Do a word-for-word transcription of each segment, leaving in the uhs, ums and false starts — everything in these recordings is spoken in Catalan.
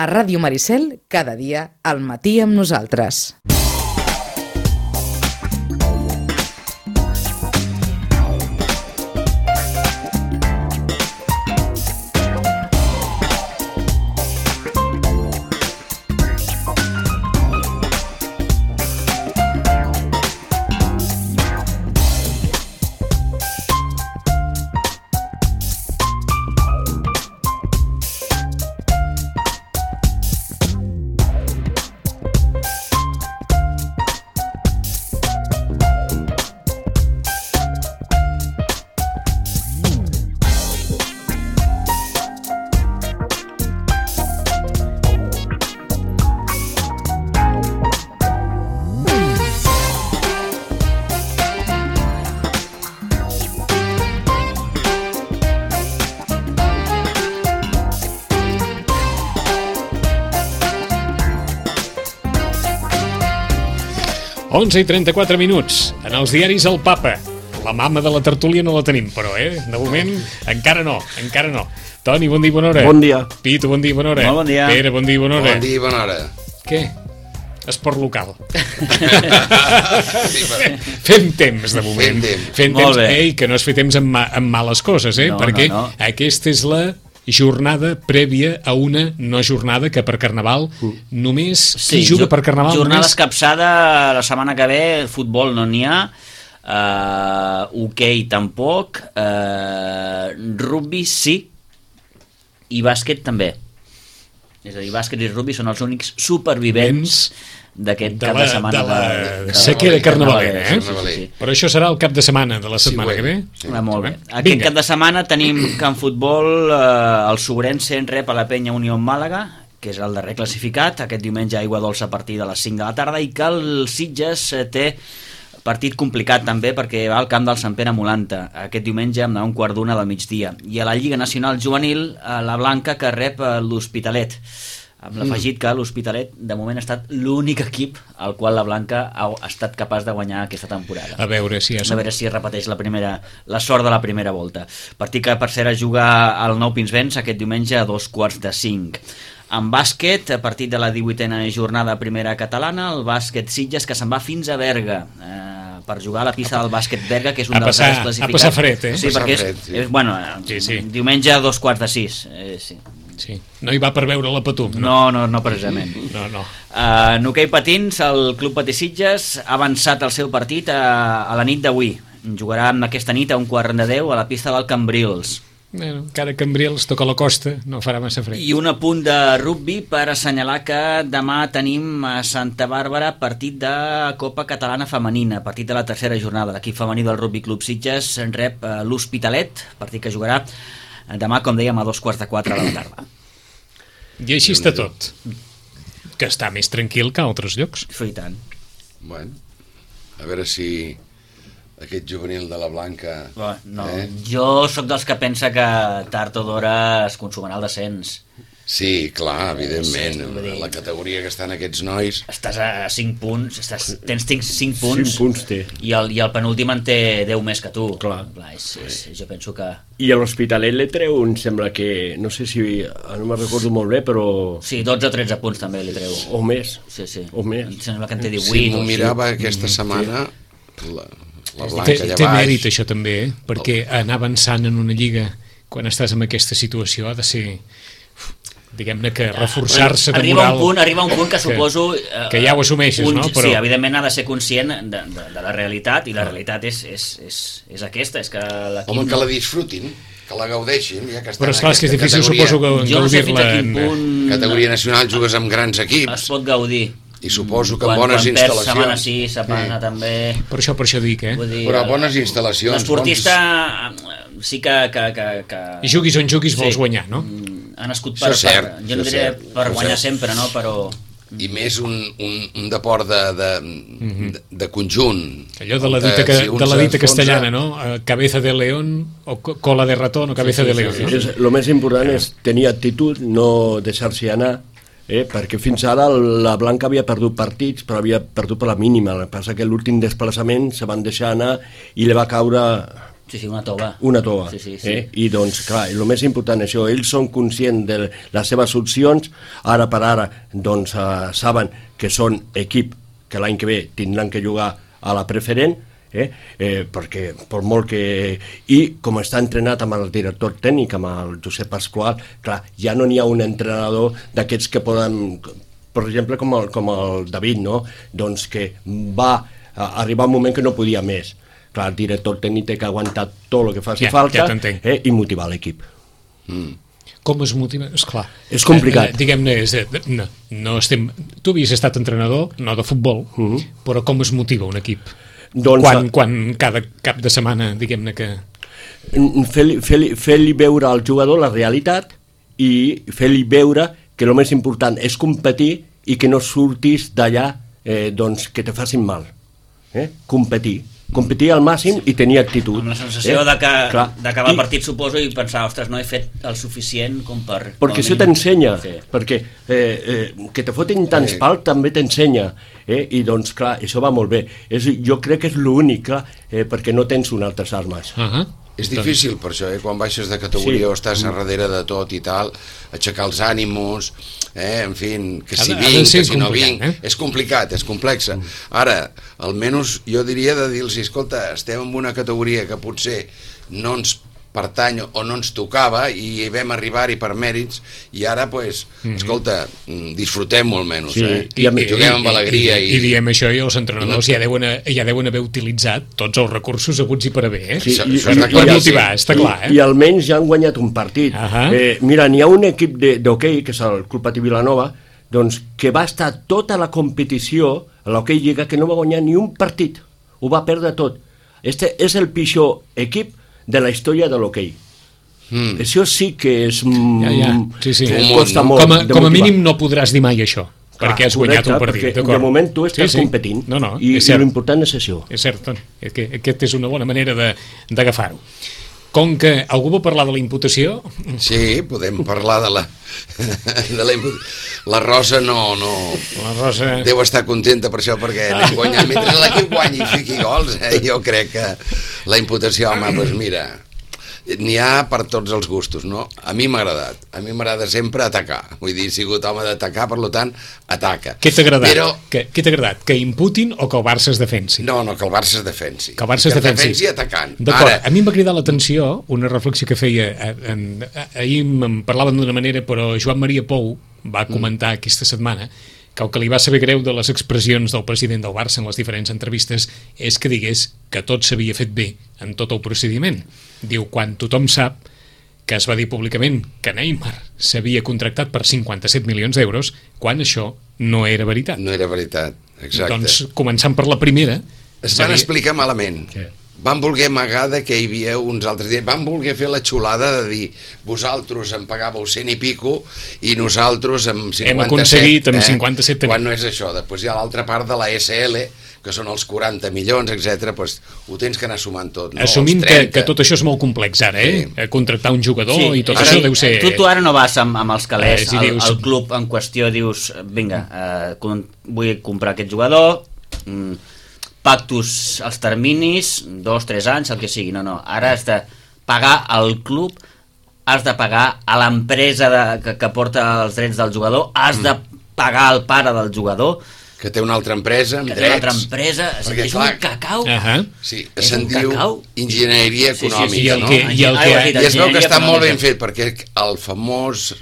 A Ràdio Maricel, cada dia, al matí amb nosaltres. onze i trenta-quatre minuts. En els diaris El Papa. La mama de la tertúlia no la tenim, però, eh? De moment, encara no, encara no. Toni, bon dia i bona hora. Bon dia. Pitu, bon dia i bona hora. Molt bon dia. Pere, bon dia i bona hora. Bon dia i bona hora. Què? Esport local. Fem temps, de moment. Fem temps. Fem Molt temps. bé. Ei, que no es fa temps amb, ma amb males coses, eh? No, Perquè no, no. aquesta és la jornada prèvia a una no jornada que per Carnaval només qui juga per Carnaval jornada només... escapçada la setmana que ve. Futbol no n'hi ha, uh, hoquei tampoc, uh, rugby sí i bàsquet també. És a dir, bàsquet i rugby són els únics supervivents d'aquest de cap la, de setmana de la de, de, sequera carnavalera, eh? sí, sí, sí. Però això serà el cap de setmana de la setmana Sí, que ve. sí. Ah, molt bé. Aquest Vinga. cap de setmana tenim que en futbol eh, el Sobrense en rep a la Penya Unió Màlaga, que és el darrer classificat, aquest diumenge a Aigua Dolça a partir de les cinc de la tarda, i que el Sitges eh, té partit complicat també perquè va al camp del Sant Pere Molanta aquest diumenge amb un quart d'una del migdia. I a la Lliga Nacional Juvenil, a la Blanca, que rep eh, l'Hospitalet, amb l'afegit que l'Hospitalet de moment ha estat l'únic equip al qual la Blanca ha estat capaç de guanyar aquesta temporada. A veure si ja A veure si es repeteix la primera, la sort de la primera volta. Partit que per cert es juga al Nou Pinsbens aquest diumenge a dos quarts de cinc. En bàsquet, a partir de la divuitena jornada primera catalana, el bàsquet Sitges, que se'n va fins a Berga eh, per jugar a la pista del bàsquet Berga, que és un A dels passar- darrers classificats. a passar fred, eh? Sí, A passar perquè és, fred, sí. és bueno, Sí, sí. diumenge a dos quarts de sis. Eh, sí. Sí. No hi va per veure la Patum, no? No, no, no precisament. No, no. Uh, en hoquei patins, el Club Patí Sitges ha avançat el seu partit a, a la nit d'avui. Jugarà aquesta nit a un quart de deu a la pista del Cambrils. Bueno, encara que Cambrils toca la costa, no farà massa fred. I un apunt de rugby per assenyalar que demà tenim a Santa Bàrbara partit de Copa Catalana Femenina, partit de la tercera jornada. L'equip femení del Rugby Club Sitges en rep uh, l'Hospitalet, partit que jugarà demà, com dèiem, a dos quarts de quatre de la tarda. I així està tot. Que està més tranquil que a altres llocs. I tant. Bueno, a veure si aquest juvenil de la Blanca... Bé, no. Eh? Jo sóc dels que pensa que tard o d'hora es consumarà el descens. Sí, clar, evidentment. Sí, vull dir- La categoria que estan aquests nois... Estàs a cinc punts, estàs, tens cinc punts, cinc punts té. i el, i el penúltim en té deu més que tu. Clar. Clar és, és, jo penso que... I a l'Hospitalet le treu, em sembla que, no sé si, no me'n recordo molt bé, però... Sí, dotze o tretze punts també li treu. O més. Sí, sí. O més. Em sembla que en té Si divuit. m'ho o així. mirava aquesta setmana, la, la Té, Blanca allà té baix... mèrit això també, eh? Perquè anar avançant en una lliga quan estàs en aquesta situació ha de ser, uf, diguem-ne que reforçar-se de Arriba moral. un punt, arriba un punt que suposo... eh, que ja ho assumeixes, un, no? Però- Sí, evidentment ha de ser conscient de, de, de la realitat, i la realitat és, és, és, és aquesta, és que l'equip... Home, que la disfrutin, que la gaudeixin, ja que estan Però en esclar, és que és aquesta difícil, categoria. suposo, que Jo no sé fins a gaudir-la quin en... punt Categoria nacional jugues amb grans es equips pot gaudir. i suposo que quan, amb bones quan perds setmana instal·lacions. sí, setmana també... Per això, per això dic, eh? Vull dir, Però bones instal·lacions, l'esportista sí que... que, que, que... I juguis on juguis vols Sí. guanyar, no? ha nascut per, Això és cert, per jo no això és diré cert, per això és guanyar cert. sempre, no? Però I més un, un, un deport de, de, de, de conjunt. Allò de la on dita, que, si un de la dita s'enfonsa- castellana, no? Eh, Cabeza de león o co- cola de ratón o cabeza Sí, sí, de león, sí, no? És, lo més important és tenir actitud, no deixar-s'hi anar, eh? Perquè fins ara la Blanca havia perdut partits, però havia perdut per la mínima. El que passa que l'últim desplaçament se van deixar anar i li va caure Sí, sí, una tova. Una tova. Sí, sí, sí. Eh? I doncs, clar, el més important és això, ells són conscients de les seves opcions, ara per ara, doncs, eh, saben que són equip que l'any que ve tindran que jugar a la preferent, eh? Eh, perquè per molt que... I com està entrenat amb el director tècnic, amb el Josep Pasqual, clar, ja no n'hi ha un entrenador d'aquests que poden... Per exemple, com el, com el David, no? Doncs que va arribar un moment que no podia més. Clar, el director tècnic té que aguantar tot el que faci ja, falta ja eh, i motivar l'equip. Mm. Com es motiva? Esclar. És complicat. Eh, eh, diguem-ne, és, eh, no, no estem... Tu havies estat entrenador, no de futbol, uh -huh. però com es motiva un equip? Doncs, quan, quan cada cap de setmana, diguem-ne que... Fer-li fer fer veure al jugador la realitat i fer-li veure que el més important és competir i que no surtis d'allà eh, doncs, que te facin mal. Eh? Competir. Competir al màxim i tenir actitud. Amb la sensació eh? de que d'acabar I... el partit, suposo, i pensar, ostres, no he fet el suficient com per... Perquè això t'ensenya, sí. perquè eh, eh, que te fotin tants pals també t'ensenya, eh? I doncs clar, això va molt bé. És, jo crec que és l'únic, clar, eh, perquè no tens unes altres armes. Uh -huh. És difícil per això, eh? Quan baixes de categoria sí. o estàs a darrere de tot i tal, aixecar els ànimos, eh? En fi, que si vinc, que si no vinc, eh? És complicat, és complexa. Ara, almenys jo diria de dir-los, escolta, estem en una categoria que potser no ens pertany o no ens tocava i vam arribar-hi per mèrits i ara, pues, mm-hmm. escolta, disfrutem-ho almenys, sí. eh? I, I juguem amb alegria. I, i, i, i diem això i els entrenadors no. ja, deuen, ja deuen haver utilitzat tots els recursos aguts i per haver, eh? Sí, això, i, això i, per motivar, sí. Està clar, eh? I, I almenys ja han guanyat un partit. Uh -huh. eh, mira, n'hi ha un equip d'hoquei, que és el Club Patí Vilanova, doncs, que va estar tota la competició a l'hoquei Lliga, que no va guanyar ni un partit, ho va perdre tot. Este és el pitjor equip de la història de l'hoquei. Mm. Això sí que és... Mm, ja, ja. Sí, sí. Que costa molt com, a, com a mínim no podràs dir mai això, clar, perquè has guanyat correcte, un partit. Perquè de moment tu estàs sí, sí. competint no, no, i, i l'important és això. És cert, és que aquesta és una bona manera d'agafar-ho. Com que algú vol parlar de la imputació... Sí, podem parlar de la... de la, la Rosa no, no... La Rosa... Deu estar contenta per això, perquè anem guanyant. Mentre l'equip guanyi i fiqui gols, eh, jo crec que la imputació, home, doncs mira... N'hi ha per tots els gustos, no? A mi m'ha agradat. A mi m'agrada sempre atacar. Vull dir, he sigut home d'atacar, per tant, ataca. Què t'ha agradat? Però... Què, què t'ha agradat? Que imputin o que el Barça es defensi? No, no, que el Barça es defensi. Que el Barça es defensi. Que es defensi atacant. D'acord, Ara... a mi em va cridar l'atenció una reflexió que feia... En, en, ahir em parlaven d'una manera, però Joan Maria Pou va comentar mm. aquesta setmana que el que li va saber greu de les expressions del president del Barça en les diferents entrevistes és que digués que tot s'havia fet bé en tot el procediment. Diu, quan tothom sap que es va dir públicament que Neymar s'havia contractat per cinquanta-set milions d'euros, quan això no era veritat. No era veritat, exacte. Doncs, començant per la primera... Es van explicar malament. Sí. Van voler amagar que hi havia uns altres dies, van voler fer la xulada de dir vosaltres em pagàveu cent i pico i nosaltres amb cinquanta-set. Hem aconseguit amb cinquanta-set. Eh? Quan no és això. Després hi ha l'altra part de la S L, que són els quaranta milions, etcètera. Pues, ho tens que anar sumant tot. No? Assumint que, que tot això és molt complex ara, eh? Sí. Contractar un jugador sí. i tot ara, això deu ser... Tu, tu ara no vas amb, amb els calés eh, si al, dius... al club en qüestió, dius, vinga, eh, vull comprar aquest jugador... Mm, pactos als terminis, dos, tres anys, el que sigui, no, no, ara has de pagar al club, has de pagar a l'empresa que, que porta els drets del jugador, has mm. de pagar al pare del jugador, que té una altra empresa amb que drets, té una altra empresa, perquè, és clar, un cacau, uh -huh. sí, se'n diu cacau? Enginyeria econòmica, sí, sí, sí, i el no? Que, i, el que, I es veu que està molt ben fet, perquè el famós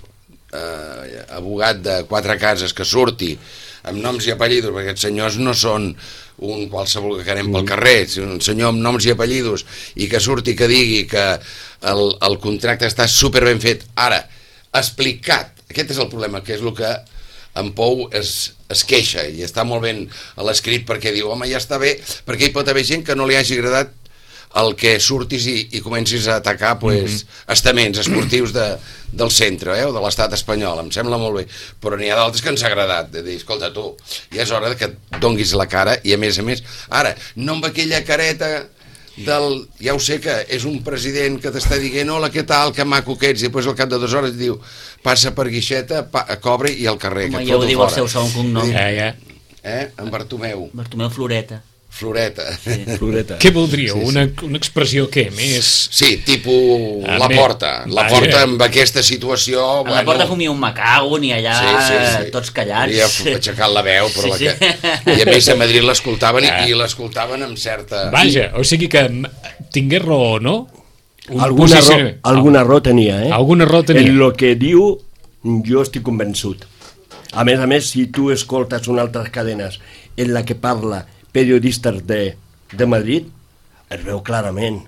eh, abogat de quatre cases que surti amb noms i apellidos, perquè aquests senyors no són un qualsevol que anem pel carrer, un senyor amb noms i apellidos i que surti que digui que el, el contracte està super ben fet, ara, explicat, aquest és el problema, que és el que en Pou es, es queixa i està molt ben a l'escrit perquè diu, home, ja està bé, perquè hi pot haver gent que no li hagi agradat el que surtis i, i comencis a atacar pues, mm-hmm. estaments esportius de, del centre eh, o de l'estat espanyol, em sembla molt bé, però n'hi ha d'altres que ens ha agradat, de dir, escolta tu, ja és hora que donguis la cara i a més a més, ara, no amb aquella careta del, ja ho sé que és un president que t'està dient hola, què tal, que maco que ets, i després al cap de dues hores diu, passa per guixeta, pa, cobra i al carrer, home, que et ja foto ho diu fora. El seu segon cognom. Ja, ja. Eh, en Bartomeu. Bartomeu Floreta. Floreta. Sí. Floreta. Què voldríeu? Sí, sí. Una, una expressió què? Més... Sí, tipus Ah, la bé. porta. La Vaja. porta amb aquesta situació... A la porta fumia un macago, ni allà Sí, sí, sí. tots callats. Havia aixecat la veu, però Sí, la sí. que... I a més a Madrid l'escoltaven i, Ah. i l'escoltaven amb certa... Vaja, o sigui que m- tingués raó o no, un Alguna raó, posicionament- alguna raó tenia, eh? Alguna raó tenia. En lo que diu, jo estic convençut. A més a més, si tu escoltes unes altres cadenes en la que parla periodistes de, de Madrid, es veu clarament.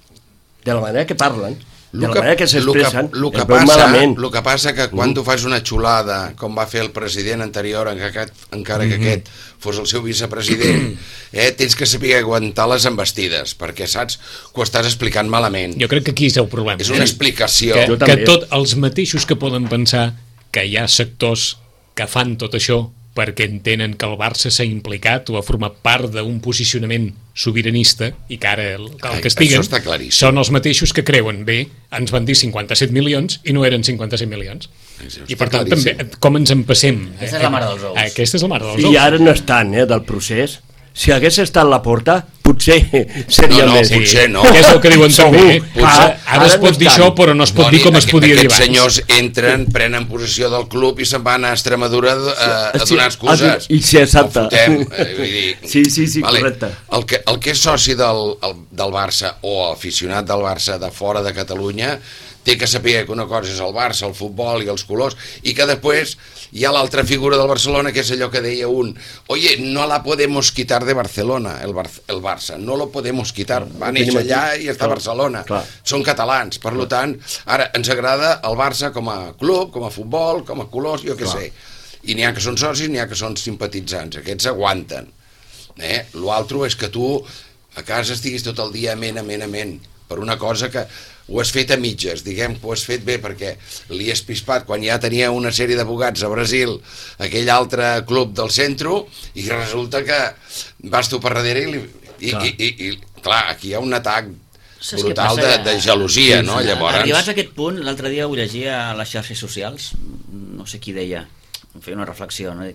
De la manera que parlen, de la manera que s'expressen, lo que, es veu passa, malament. lo que passa que quan tu fas una xulada, com va fer el president anterior, en que aquest, encara que aquest fos el seu vicepresident, eh, tens que saber aguantar les embestides, perquè saps que ho estàs explicant malament. Jo crec que aquí és el problema. És una explicació. Que, Jo que també. tot els mateixos que poden pensar que hi ha sectors que fan tot això perquè entenen que el Barça s'ha implicat o ha format part d'un posicionament sobiranista i que ara el, el Ai, castiguen, això està claríssim. són els mateixos que creuen, bé, ens van dir cinquanta-set milions i no eren cinquanta-set milions. Això I està per tant, claríssim. també, com ens empassem? Aquesta és la mare dels ous. Aquesta és la mare dels I ous. ara no estan, eh, del procés. Si hagués estat la porta, potser seria No, no, més. potser no. Que és el que diuen també. Segur. Eh? Potser- Ara, ara ara es no pot dir estan. això, però no es pot dir com es Aquest- podia dir Aquests abans. senyors entren, prenen possessió del club i se'n van a Extremadura a, a Sí, donar excuses. i sí, exacte. No fotem, eh, vull dir, Sí, sí, sí, correcte. El que, el que és soci del, el, del Barça o aficionat del Barça de fora de Catalunya té que saber que una cosa és el Barça, el futbol i els colors, i que després hi ha l'altra figura del Barcelona, que és allò que deia un, oye, no la podemos quitar de Barcelona, el, Bar el Barça, no lo podemos quitar, va tenim néixer aquí. allà i està a Clar, Barcelona, clar. són catalans, per lo tant, ara ens agrada el Barça com a club, com a futbol, com a colors, jo què sé, i n'hi ha que són socis, n'hi ha que són simpatitzants, aquests aguanten, eh? L'altre és que tu a casa estiguis tot el dia amén, amén, amén, per una cosa que ho has fet a mitges, diguem que ho has fet bé perquè li has pispat quan ja tenia una sèrie d'abogats a Brasil, aquell altre club del centre, i resulta que vas tu per darrere i, li, i, Clar. i, i, i clar, aquí hi ha un atac Saps què brutal passa? de, de gelosia, no? Llavors, Arribats a aquest punt, l'altre dia ho llegia a les xarxes socials, no sé qui deia, em feia una reflexió, no?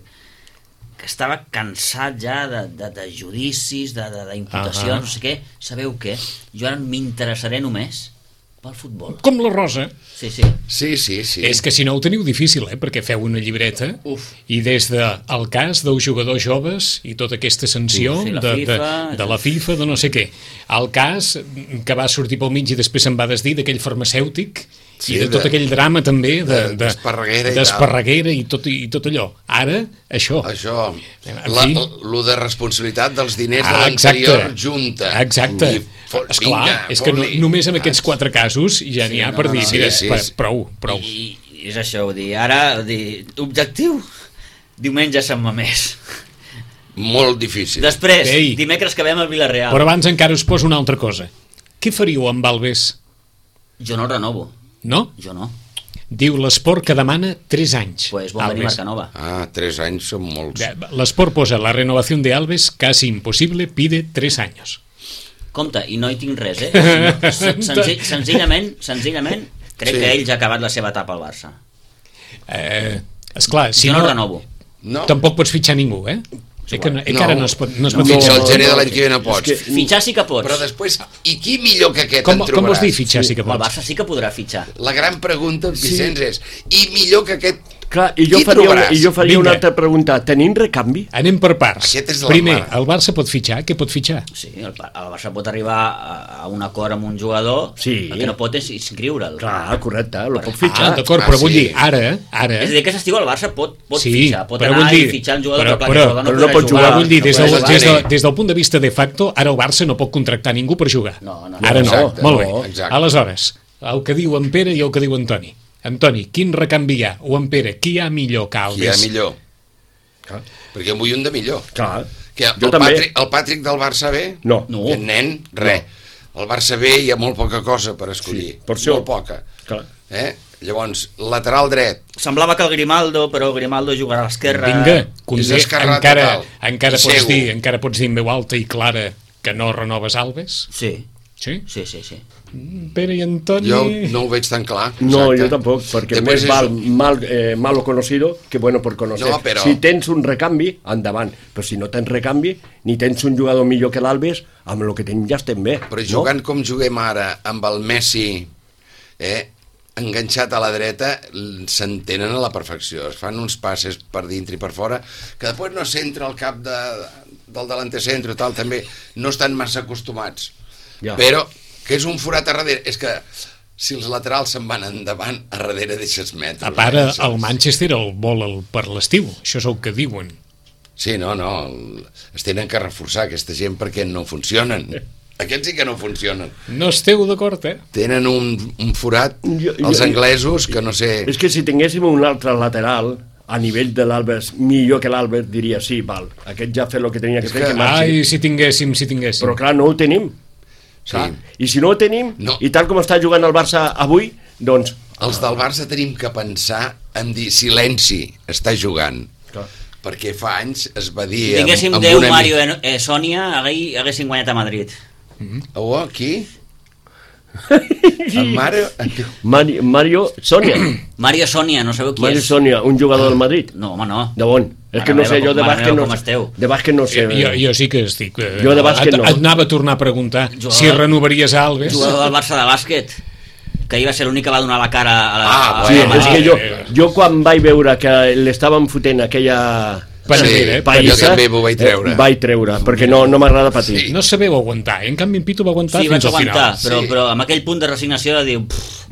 Que estava cansat ja de, de, de judicis, d'imputacions, Ahà. no sé què. Sabeu què? Jo ara m'interessaré només pel futbol. Com la Rosa. Sí, sí. sí, sí, sí. És que si no ho teniu difícil, eh? Perquè feu una llibreta Uf. i des del cas dels jugadors joves i tota aquesta sanció Sí, la de, de, FIFA, de la FIFA, de no sé què, el cas que va sortir pel mig i després se'n va desdir d'aquell farmacèutic Sí, i de de- tot aquell drama també de, de- de, d'Esparreguera i tal. d'Esparreguera i tot, i tot allò. Ara, això. Això, En la, fi. lo de responsabilitat dels diners de Ah, l'anterior exacte. junta. Exacte. I fo- Esclar, vinga, és que no, fot-li. només amb aquests quatre casos ja Sí, n'hi ha no, per no, dir, no. mira, Sí, sí, pa- sí. prou, prou. I, I és això, vull dir, ara, vull dir, objectiu, diumenge a Sant Mamés. Molt difícil. Després, Ei. dimecres que veiem el Villarreal. Però abans encara us poso una altra cosa. Què faríeu amb Alves? Jo no el renovo, No? jo no. Diu l'Esport que demana tres anys. Pues vol venir Marcanova. Ah, tres anys són molts. L'Esport posa la renovació de Alves casi imposible, pide tres años. Compte, i no hi tinc res, eh? No, sen- senzill, senzillament, senzillament, crec Sí. que ell ja ha acabat la seva etapa al Barça. Eh, esclar, si jo no, no, el renovo. No? tampoc pots fitxar ningú, eh? És que no, encara no es pot, no es pot no. Fins fitxar. al gener de l'any no, que ve no és pots. que- Fitxar sí que pots. Però després, i qui millor que aquest Com, en com trobaràs? vols dir fitxar sí que El pots? Barça sí que podrà fitxar. La gran pregunta, Vicenç, és i millor que aquest... Clar, i jo Qui faria, una, trobaràs? i jo faria Vinga. una altra pregunta. Tenim recanvi? Anem per parts. Aquest és la Primer, mare. el Barça pot fitxar? Què pot fitxar? Sí, el, Pa- el Barça pot arribar a, a un acord amb un jugador, Sí. el que no pot és inscriure'l. Clar, correcte, lo pot Ah, fitxar. d'acord, Ah, però vull sí. dir, ara, ara... És a dir, aquest estiu el Barça pot, pot Sí, fitxar, pot però anar vull dir- i fitxar un jugador, però- però, clar, però- el jugador però no, no podrà pot jugar. Però vull dir, des, no del, podrà des, jugar. de, des del punt de vista de facto, ara el Barça no pot contractar ningú per jugar. No, no, ara no, exacte, molt bé. no, exacte. Aleshores, el que diu en Pere i el que diu Antoni. Antoni, quin recanvi hi ha? O en Pere, qui hi ha millor que Qui hi ha Alves? millor? Clar. Perquè en vull un de millor. Clar. Que el, Jo també. Patrick, el Patrick del Barça B? No. No. Aquest nen, res. El Barça B hi ha molt poca cosa per escollir. Sí, per això. Molt poca. Clar. Eh? Llavors, lateral dret. Semblava que el Grimaldo, però el Grimaldo jugarà a l'esquerra. Vinga, Condé, esquerrà encara, total. encara I pots segur. dir, encara pots dir en veu alta i clara que no renoves Alves? Sí. Sí? Sí, sí, sí. Pere i Antoni... Jo no ho veig tan clar. No, exacte. yo tampoco, porque Després més val és- mal, eh, malo conocido que bueno por conocer. No, però- Si tens un recanvi, endavant. Però si no tens recanvi, ni tens un jugador millor que l'Alves, amb el que tenim ja estem bé. Però jugant com juguem ara, amb el Messi eh, enganxat a la dreta, l- s'entenen a la perfecció. Es fan uns passes per dintre i per fora, que després no s'entra al cap de, del delanter centre, tal, també no estan massa acostumats. Ja. Però que és un forat a darrere, és que si els laterals se'n van endavant, a darrere deixes metres. A part, eh? el Manchester el vol el, per l'estiu, això és el que diuen. Sí, no, no, el, es tenen que reforçar aquesta gent perquè no funcionen. Aquests sí que no funcionen. No esteu d'acord, eh? Tenen un, un forat, Jo- jo- els anglesos, que no sé... És que si tinguéssim un altre lateral a nivell de l'Alves, millor que l'Alves, diria sí, val, aquest ja ha fet el que tenia que És fer, que- que marxi. Ai, si tinguéssim, si tinguéssim. Però clar, no ho tenim. Sí. Clar. I si no ho tenim, No. i tal com està jugant el Barça avui, doncs... Els del Barça tenim que pensar en dir silenci, està jugant. Clar. Perquè fa anys es va dir... Si tinguéssim amb, amb Déu, una Mario i eh, Sònia, haguei- haguéssim guanyat a Madrid. Oh, aquí? En Mario... Mario, Mario Sonia. Mario Sònia, no sabeu qui Mario és? Sonia, un jugador del Madrid. No, home, no. De bon? És Mare que no meva, sé, jo de mare bàsquet meva, no com sé. esteu? De bàsquet no sé. Jo, jo sí que estic... eh, Jo de bàsquet et, no. et anava a tornar a preguntar Jugador- si renovaries a Alves. Jugador del Barça de bàsquet, que ahir va ser l'únic que va donar la cara a la... Ah, a- Sí, bueno, és que jo, eh, jo quan vaig veure que l'estaven fotent aquella... Panadera, eh? Jo també m'ho vaig treure. Eh, vaig treure, perquè no, no m'agrada patir. Sí. No sabeu aguantar, eh? En canvi en Pitu va aguantar Sí, vaig fins al aguantar, final. però, Sí. però amb aquell punt de resignació de dir... Pff,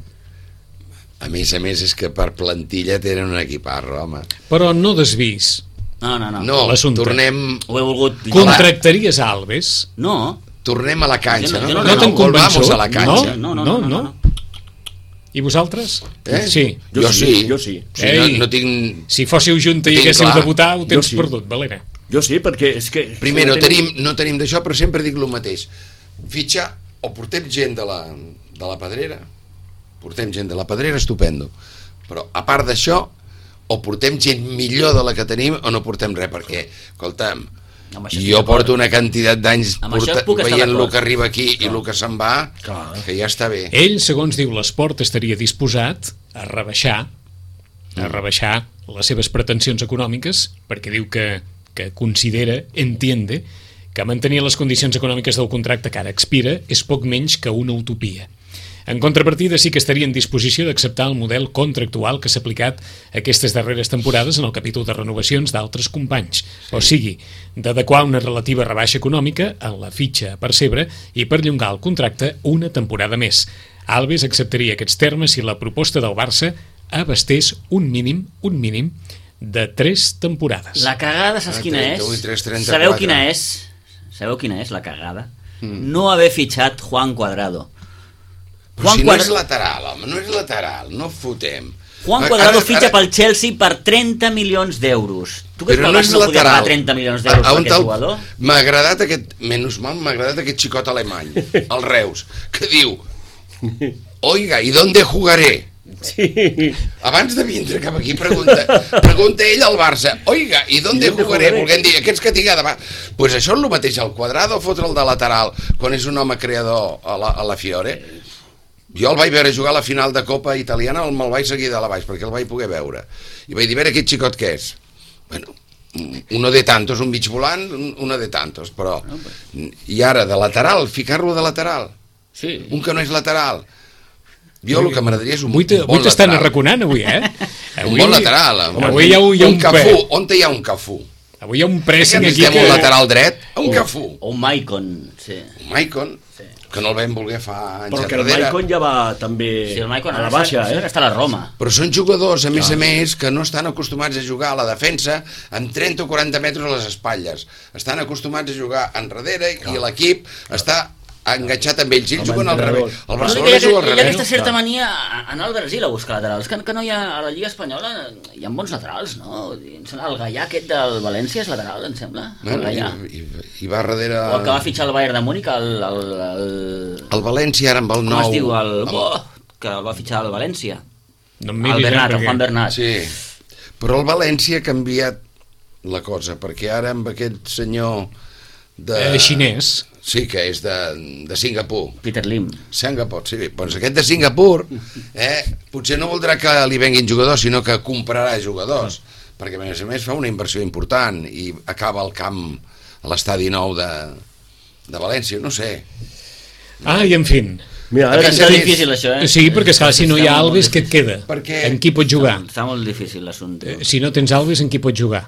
A més a més és que per plantilla tenen un equiparro, home. Però no desvis. no, no, no. No, l'assumpte. tornem, Ho he volgut... Contractaries a Alves? No. tornem a la canxa, Jo no- no? jo no- No t'han Volvamos convençut? a la canxa. No, no, no, no, no, no. I vosaltres? Eh? Sí. Jo Jo sí, sí. jo sí. O sigui, Ei. no, no tinc... Si fóssiu junta i Tinc haguéssiu clar. de votar, ho tens Jo sí. perdut, Valera. Jo sí, perquè és que... Primer, no tenim, no tenim d'això, però sempre dic el mateix. Fitxar, o portem gent de la, de la Pedrera, portem gent de la Pedrera, estupendo. Però, a part d'això, o portem gent millor de la que tenim o no portem res, perquè, escolta'm, Amb això estic jo d'acord. porto una quantitat d'anys Amb això porta- puc estar veient el d'acord. que arriba aquí i el que se'n va, Clar. que ja està bé. Ell, segons diu l'Esport, estaria disposat a rebaixar Mm. a rebaixar les seves pretensions econòmiques, perquè diu que, que considera, entiende, que mantenir les condicions econòmiques del contracte que ara expira és poc menys que una utopia. En contrapartida, sí que estaria en disposició d'acceptar el model contractual que s'ha aplicat aquestes darreres temporades en el capítol de renovacions d'altres companys, o sigui, d'adequar una relativa rebaixa econòmica en la fitxa a percebre i perllongar el contracte una temporada més. Alves acceptaria aquests termes si la proposta del Barça abastés un mínim, un mínim de tres temporades. La cagada, saps Ah, quina és? trenta-u i tres, trenta-quatre. Sabeu quina és? Sabeu quina és la cagada? No haver fitxat Juan Cuadrado. Però si no Quadra- és lateral, home, no és lateral, no fotem. Juan Ara- Cuadrado ara- fitxa ara- pel Chelsea per trenta milions d'euros. Tu creus que Però el no Barça és no podia lateral. pagar trenta milions d'euros A- a per on aquest tal- jugador? M'ha agradat aquest, menys mal, m'ha agradat aquest xicot alemany, el Reus, que diu, oiga, ¿y dónde jugaré? Sí. Abans de vindre cap aquí, pregunta, pregunta ell al Barça, oiga, ¿y dónde ¿Y dónde jugaré? jugaré? Volguem dir, aquests que tinc davant. Pues això és el mateix, al Quadrado, fotre'l de lateral, quan és un home creador a la, a la Fiore. Jo el vaig veure jugar a la final de Copa Italiana, el me'l vaig seguir de la baix, perquè el vaig poder veure. I vaig dir, a veure aquest xicot què és? Bueno, uno de tantos, un mig volant, un- uno de tantos, però... I ara, de lateral, ficar-lo de lateral. Sí. Un que no és lateral. Jo el que m'agradaria és un Avui te- bon avui t'estan lateral. arraconant, avui, eh? Un bon lateral. Home. Avui hi ha un, hi ha un un, Cafú. pe- On hi ha un Cafú? avui hi ha un Que pressing aquí necessitem que... un lateral dret? Un Cafú. O un Maicon, sí. Un Maicon, que no el vam voler fa anys Però que el enrere. Maicon ja va també Sí, el Maicon a la ara baixa, està, eh? està a la Roma. Però són jugadors, a més a més, que no estan acostumats a jugar a la defensa amb trenta o quaranta metres a les espatlles. Estan acostumats a jugar enrere i l'equip està enganxat amb ells. Ells Amb juguen al entrenador. revés. El Però Barcelona hi ha, juga al hi ha revés. aquesta certa mania a anar al Brasil a buscar laterals, que, que no hi ha a la Lliga Espanyola, hi ha bons laterals, no? Em sembla El Gallà aquest del València és lateral, em sembla. El Bueno, Gallà. i, i, I va darrere... O el que va fitxar el Bayern de Múnich, el... el, el... El València ara amb el com nou... es diu? El... amb- Oh, que el va fitxar el València. No em El miris, eh, Bernat, el perquè- Juan Bernat. Sí, però el València ha canviat la cosa, perquè ara amb aquest senyor de... Eh, xinès. Sí, que és de, de Singapur. Peter Lim. Singapur, sí. Doncs aquest de Singapur eh, potser no voldrà que li venguin jugadors, sinó que comprarà jugadors, perquè a més a més fa una inversió important i acaba el camp a l'estadi nou de, de València, no sé. Ah, i en fi. Mira, Ara ara, és difícil això, eh? Sí, perquè esclar, si no hi ha Alves, què et queda? Perquè- En qui pots jugar? Està molt difícil l'assumpte. Eh, Si no tens Alves, en qui pots jugar?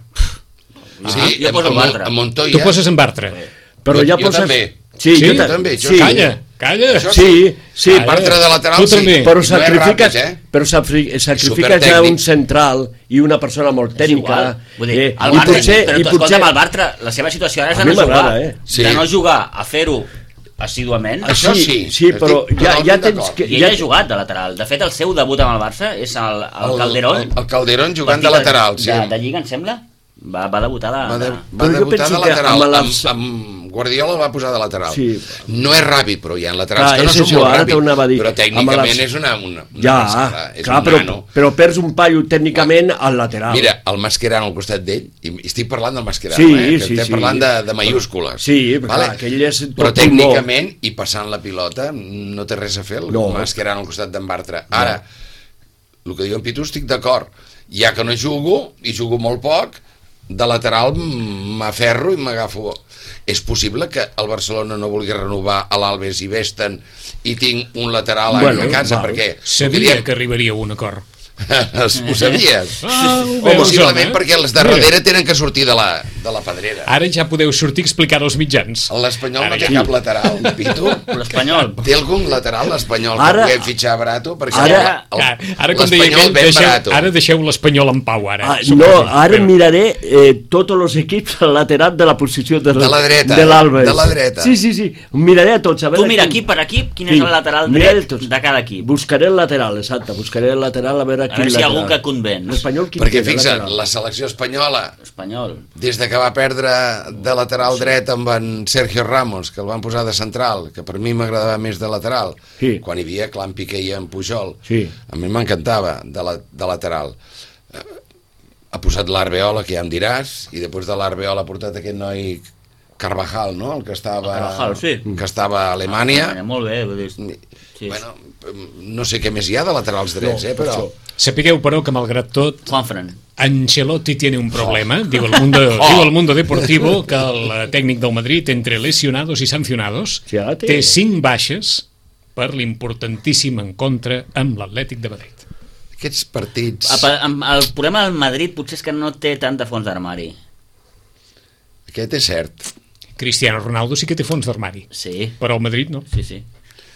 Sí, jo poso el amb, Bartra. amb Montoya. Tu poses en Bartra. però Jo- ja jo poses... també. Sí, Sí? jo, Jo ta- també, jo- sí, Calla, calla. Això sí, sí, Calla. Bartra de lateral, Tu sí. també. però No és sacrifiques, ràpid, eh? però safri- sacrifiques supertècnic. a un central i una persona molt tècnica. Vull dir, eh, el i Bartra, potser, però i tu, potser, escolta'm, el Bartra, la seva situació ara és A de mi no jugar, m'agrada, eh? Sí. de no jugar a fer-ho assíduament. Això sí, sí, però estic ja, ja totalment tens d'acord. que... I ell Ja, ha jugat de lateral. De fet, el seu debut amb el Barça és el, el, Calderón. El, el Calderón jugant de Partit lateral, sí. De, de Lliga, em sembla? Va, va debutar de... Va, de, de... va Però jo debutar penso de que lateral, amb amb, les- amb Guardiola el va posar de lateral. Sí. No és ràpid, però hi ha laterals Clar, que no és són això, molt ara t'ho anava a ràpids, dir. però tècnicament Amb les- és una, una, una ja, passada, és clar, un però, nano. però perds un paio tècnicament al lateral. Mira, el Mascherano al costat d'ell, i estic parlant del Mascherano, Sí, eh, que sí, estem sí. parlant de, de mayúscules. Sí, clar, aquell és tot però pulmó. tècnicament, i passant la pilota, no té res a fer el No. Mascherano al costat d'en Bartra. Ara, el que diu en Pitu estic d'acord, ja que no jugo, i jugo molt poc, de lateral m'aferro i m'agafo. És possible que el Barcelona no vulgui renovar a l'Alves i Vesten i tinc un lateral Bueno, a casa, val. perquè... Sabia que arribaria a un acord. Ho sabies? Ah, O veus, possiblement home? perquè els de darrere tenen que sortir de la, de la pedrera. Ara ja podeu sortir a explicar als mitjans. L'Espanyol Ara no té ja. cap lateral, Pitu. L'Espanyol. Té algun lateral l'Espanyol que Ara- puguem fitxar barato? Perquè ara- el- Clar, ara, com deia l'Espanyol aquell, ben deixeu, barato. ara deixeu l'Espanyol en pau, ara. Ah, Suposo. no, ara Però- miraré eh, tots els equips al lateral de la posició de, De la dreta, de l'Alves. de la dreta. Sí, sí, sí. Miraré a tots. A veure Tu mira quin- equip per equip quin Sí, és el lateral miraré dret tots. de cada equip. Buscaré el lateral, exacte. Buscaré el lateral a veure A quin veure si hi ha lateral. algú que convenç. L'Espanyol quin Perquè té de fixa't, lateral? la selecció espanyola, Espanyol. des de que va perdre de lateral dret amb en Sergio Ramos, que el van posar de central, que per mi m'agradava més de lateral, Sí. quan hi havia Clan Piqué i en Pujol, Sí. a mi m'encantava de, la, de lateral. Eh, Ha posat l'Arbeola, que ja em diràs, i després de l'Arbeola ha portat aquest noi Carvajal, no?, el que estava, Carvajal, sí. que estava a Alemanya. Ah, molt bé, vull dir... Sí. Bueno, no sé què més hi ha de laterals drets, No, eh, per però... això. Sapigueu, però, que malgrat tot, Juanfran. Ancelotti tiene un problema, digo el mundo, digo el mundo deportivo, que el tècnic del Madrid, entre lesionados i sancionados, Sí, ara té- té cinc baixes per l'importantíssim encontre amb l'Atlètic de Madrid. Aquests partits... El, el, el problema del Madrid potser és que no té tant de fons d'armari. Aquest és cert. Cristiano Ronaldo sí que té fons d'armari, Sí, però el Madrid no. sí, sí.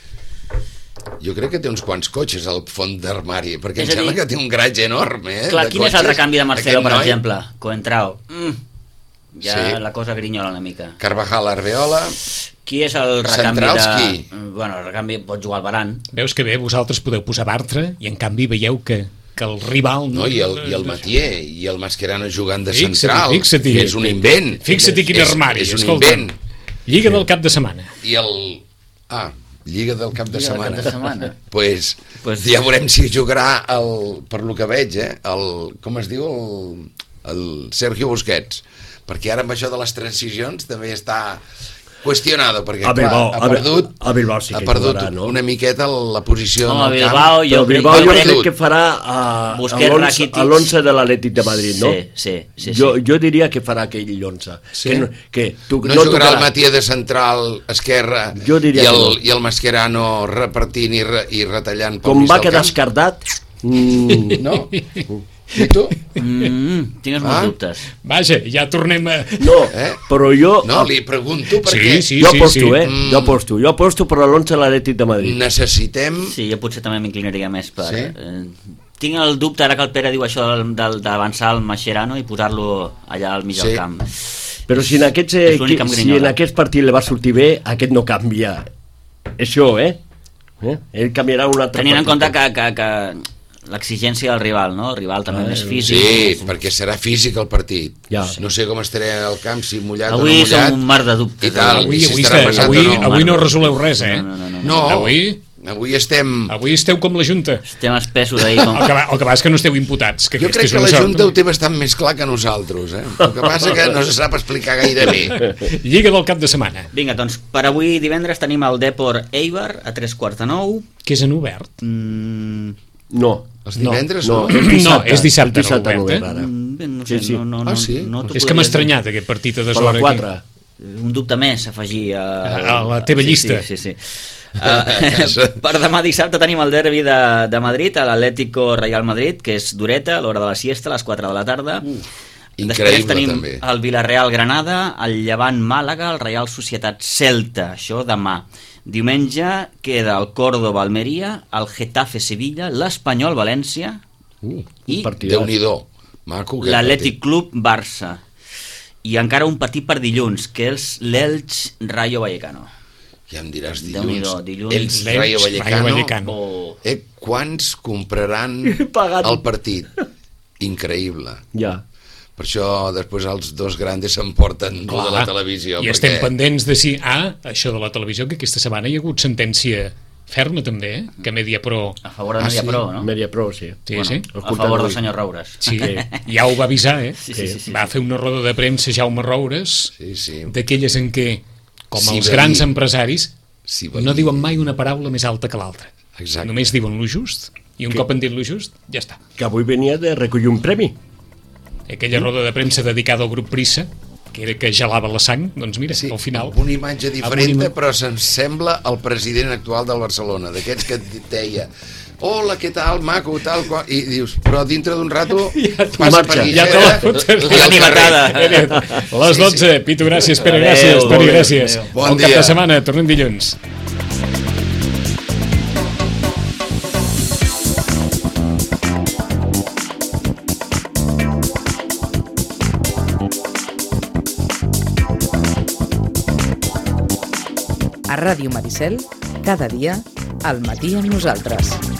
Jo crec que té uns quants cotxes al fons d'armari, perquè És em a sembla dir- que té un garatge enorme, eh? Clar, de quin és el cotxes. recanvi de Marcelo, Aquest per noi, exemple? Coentrao. Mm. Ja Sí. la cosa grinyola una mica. Carvajal, Arbeola... Qui és el recanvi Centrals, de... qui? Bueno, el recanvi pot jugar al Baran. Veus que bé, vosaltres podeu posar Bartra i en canvi veieu que, que el rival... No, i el, i el Matier, i el Mascherano jugant de Fixa't-hi, central, fixa't-hi. que és un invent. Fixa't-hi quin És- armari, és un escolta'm. invent. Lliga del cap de setmana. I el... Ah, Lliga del cap de Lliga del setmana. cap de setmana. pues, Pues- ja veurem si jugarà el, per lo que veig, eh? El, com es diu? El, el Sergio Busquets. Perquè ara amb això de les transicions també està qüestionado, perquè A clar, Bilbao, ha a Bi- perdut, a Bilbao sí ha que perdut jugarà, no? una miqueta la posició Home, en el Bilbao, camp. jo Però crec Bilbao que jo perdut. crec que farà a, a Busquets, l'onze Rakitic. a l'onze de l'Atlètic de Madrid, no? Sí, sí, sí. sí. Jo, jo diria que farà aquell onze. Sí? Que, no, que tu, No, no jugarà tocarà. el Matías de central esquerra Jo diria i, el, que no. i el Mascherano repartint i, re, i retallant pel Com mig va del quedar camp. escardat... Mm, No? I tu? Mm, tingues molts Ah? dubtes. Vaja, ja tornem a... no, Eh? però jo... No, li pregunto Sí, perquè sí, jo sí, aposto, sí. eh? Mm. Jo aposto. Jo aposto per l'onze de l'Atlètic de Madrid. necessitem... Sí, jo potser també m'inclinaria més per... Sí? Eh, tinc el dubte, ara que el Pere diu això del- del- d'avançar el Mascherano i posar-lo allà al mig Sí. del camp. Però si en, aquests, És l'únic que em si grinyola. en aquest partit li va sortir bé, aquest no canvia. Això, eh? eh? Ell canviarà un altre Tenint en partit. compte que, que, que l'exigència del rival, no? El rival també Ah, més físic. Sí, perquè serà físic el partit. Ja. No sé com estaré al camp, si mullat Avui o no mullat. som un mar de dubtes. I tal. Avui, i si avui, estarà avui, passat avui, o no. avui no resoleu res, eh? No, no, no, no. No, Avui... Avui estem... Avui esteu com la Junta. Estem espessos ahir. Com... El que, va, el que va és que no esteu imputats. Que Jo crec que la Junta ho té bastant més clar que nosaltres, eh? El que passa que no se sap explicar gaire bé. Lliga del cap de setmana. Vinga, doncs per avui divendres tenim el Depor Eibar a tres quarts de nou. Que és en obert. Mm, No. Els divendres No, no? és dissabte. No, és dissabte, És dissabte no, no, obert, eh? ara. bé, no Sí, sé, sí. no, no, no, Ah, sí? no t'ho És que m'ha podria dir. estranyat aquest partit a Per la deshora aquí. quatre. Un dubte més afegir a, A la teva sí, llista. Sí, sí, sí. Uh, per demà dissabte tenim el derbi de, de Madrid, a l'Atlético Real Madrid, que és dureta, a l'hora de la siesta, a les quatre de la tarda. Uh, increïble, Després tenim també. el Villarreal Granada, el Llevant Màlaga, el Real Societat Celta, això demà. Diumenge queda el Córdoba Almeria, el Getafe Sevilla, l'Espanyol València Uh, i partidàs. Maco, aquest l'Atlètic Club Barça. I encara un partit per dilluns, que és l'Elx Rayo Vallecano. Ja em diràs Déu-n'hi-do, dilluns. dilluns. Ells, L'Elx, Rayo Rayo Vallecano. Vallecano. O... Eh, quants compraran Pagat. el partit? Increïble. Ja. Per això després els dos grandes s'emporten el de la televisió. I perquè... estem pendents de si... Ah, això de la televisió, que aquesta setmana hi ha hagut sentència ferma també, eh? Que Mediapro... A favor de Ah, Mediapro, sí? no? Media Pro, sí. Sí, Bueno, sí. a favor del senyor Roures. Sí, ja ho va avisar, eh? Sí, sí, sí, sí, va sí. fer una roda de premsa Jaume Roures, Sí, sí. d'aquelles en què, com Sí, els va grans dir. empresaris, Sí, va no dir. diuen mai una paraula més alta que l'altra. Exacte. Només diuen lo just, i un Que- cop han dit lo just, ja està. Que avui venia de recollir un premi. Aquella roda de premsa dedicada al grup Prisa, que era que gelava la sang, doncs mira, Sí, al final... amb una imatge diferent, Amb una ima- però se'n sembla el president actual del Barcelona, d'aquests que et deia hola, què tal, maco, tal, qual, i dius, però dintre d'un rato passa marxa. per Ja te la fotes. i al carrer. Les dotze, Pitu, gràcies, Pere, Adéu, gràcies, Toni, adéu, gràcies. adéu. Bon Bon cap dia. de setmana, tornem dilluns. A Ràdio Maricel, cada dia, al matí amb nosaltres.